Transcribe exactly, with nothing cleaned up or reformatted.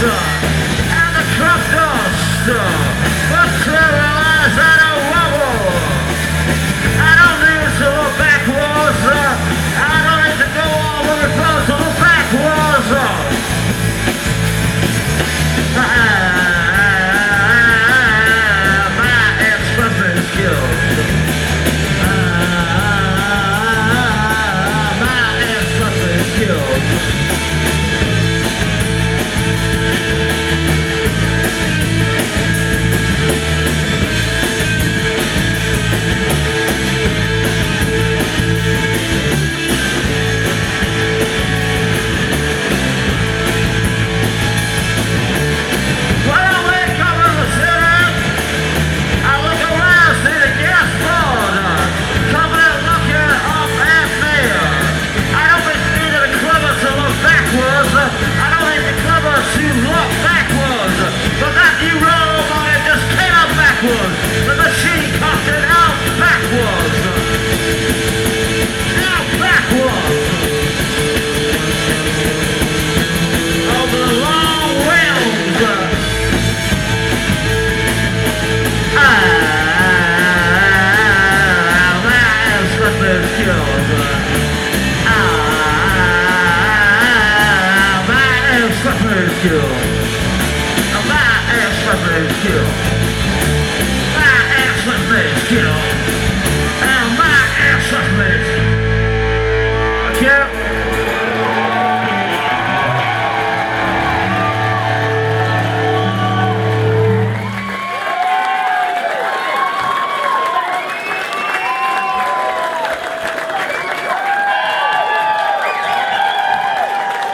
and the truck dust, materialize at a wobble. I don't need to look backwards, I don't need to go all the way close to look backwards. My expressive skills. My expressive skills. The machine cocked it out backwards. Out backwards. Over the long rails. Ah, my expressive skills. Ah, my expressive skills. My expressive skills. My expressive skills.